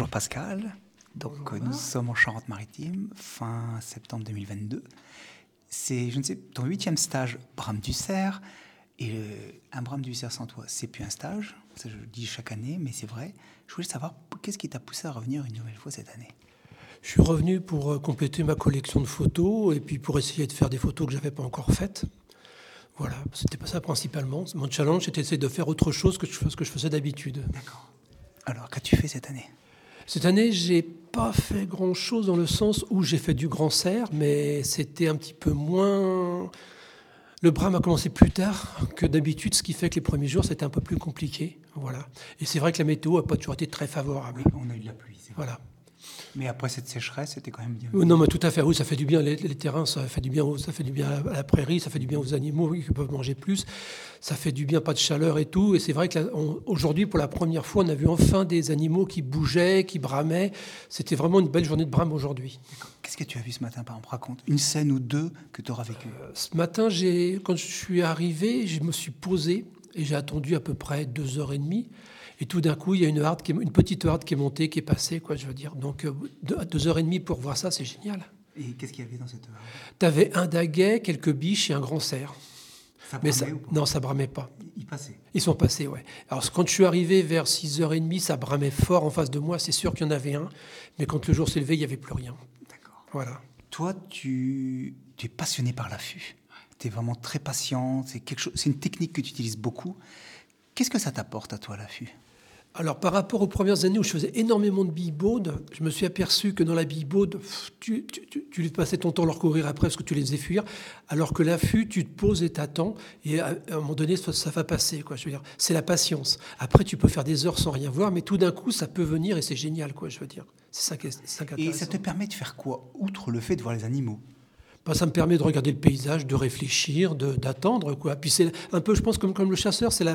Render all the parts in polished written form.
Pascal. Donc Bonjour. nous sommes en Charente-Maritime, fin septembre 2022. C'est, je ne sais, ton 8e stage Brame du Cerf. Et un Brame du Cerf sans toi, c'est plus un stage. Ça, je le dis chaque année, mais c'est vrai. Je voulais savoir, qu'est-ce qui t'a poussé à revenir une nouvelle fois cette année? Je suis revenu pour compléter ma collection de photos et puis pour essayer de faire des photos que je n'avais pas encore faites. Voilà, c'était pas ça principalement. Mon challenge, c'était d'essayer de faire autre chose que ce que je faisais d'habitude. D'accord. Alors, qu'as-tu fait cette année? Cette année, j'ai pas fait grand-chose dans le sens où j'ai fait du grand cerf, mais c'était un petit peu moins... Le Brame a commencé plus tard que d'habitude, ce qui fait que les premiers jours, c'était un peu plus compliqué. Voilà. Et c'est vrai que la météo n'a pas toujours été très favorable. Oui, on a eu de la pluie, c'est vrai. Voilà. Mais après cette sécheresse, c'était quand même bien. Non, mais tout à fait. Oui, ça fait du bien. Les terrains, ça fait du bien à la prairie, ça fait du bien aux animaux qui peuvent manger plus. Ça fait du bien, pas de chaleur et tout. Et c'est vrai qu'aujourd'hui, pour la première fois, on a vu enfin des animaux qui bougeaient, qui bramaient. C'était vraiment une belle journée de brame aujourd'hui. Qu'est-ce que tu as vu ce matin, par exemple? Raconte une scène ou deux que tu auras vécues. Ce matin, quand je suis arrivé, je me suis posé et j'ai attendu à peu près 2h30. Et tout d'un coup, il y a une petite harde qui est montée, qui est passée, quoi, je veux dire. Donc, à 2h30 pour voir ça, c'est génial. Et qu'est-ce qu'il y avait dans cette harde? Tu avais un daguet, quelques biches et un grand cerf. Ça Mais bramait ou pas? non, ça bramait pas. Ils passaient. Ils sont passés, ouais. Alors, quand je suis arrivé vers 6h30, ça bramait fort en face de moi. C'est sûr qu'il y en avait un. Mais quand le jour s'est levé, il n'y avait plus rien. D'accord. Voilà. Toi, tu es passionné par l'affût. Tu es vraiment très patient. C'est une technique que tu utilises beaucoup. Qu'est-ce que ça t'apporte à toi, l'affût? Alors, par rapport aux premières années où je faisais énormément de billebaudes, je me suis aperçu que dans la billebaude, tu passais ton temps à leur courir après parce que tu les faisais fuir, alors que l'affût, tu te poses et t'attends, et à un moment donné, ça va passer, quoi. Je veux dire, c'est la patience. Après, tu peux faire des heures sans rien voir, mais tout d'un coup, ça peut venir et c'est génial, quoi, je veux dire. C'est ça qui est intéressant. Et ça te permet de faire quoi, outre le fait de voir les animaux? Ça me permet de regarder le paysage, de réfléchir, d'attendre, quoi. Puis c'est un peu, je pense, comme le chasseur, c'est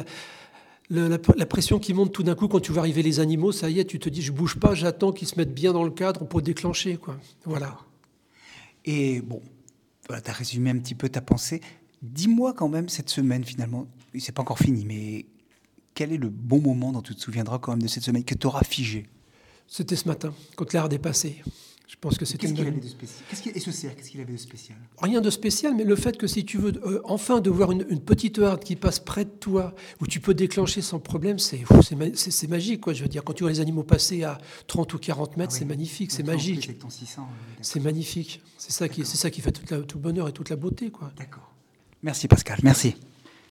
la pression qui monte tout d'un coup quand tu vois arriver les animaux, ça y est, tu te dis je bouge pas, j'attends qu'ils se mettent bien dans le cadre pour déclencher, quoi. Voilà. Et bon, voilà, tu as résumé un petit peu ta pensée. Dis-moi quand même cette semaine finalement, c'est pas encore fini, mais quel est le bon moment dont tu te souviendras quand même de cette semaine que tu auras figé? C'était ce matin, quand l'art est passé. Je pense que c'était Qu'est-ce qu'il avait de spécial? Et ce cerf, qu'est-ce qu'il avait de spécial? Rien de spécial, mais le fait que si tu veux enfin de voir une petite harde qui passe près de toi, où tu peux déclencher sans problème, c'est magique, quoi. Je veux dire, quand tu vois les animaux passer à 30 ou 40 mètres, c'est magnifique, c'est magique. Avec ton 600, c'est magnifique. C'est ça qui fait tout le bonheur et toute la beauté, quoi. D'accord. Merci Pascal, merci.